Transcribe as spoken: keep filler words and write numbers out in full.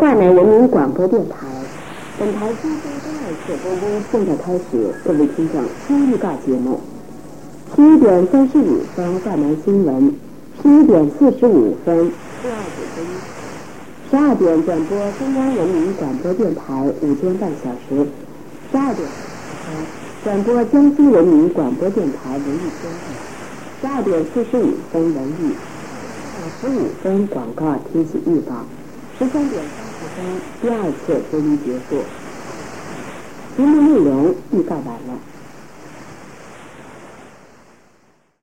厦门人民广播电台，本台发生第二次播音，现在开始，各位听众听预告节目。十一点三十五分，厦门新闻；十一点四十五分，第二组播音；十二点转播中央人民广播电台午间半小时；十二点转播江苏人民广播电台文艺宣传；十二点四十五分文艺，十五分广告天气预报。十三点三十分，第二次播音结束。节目内容预告完了。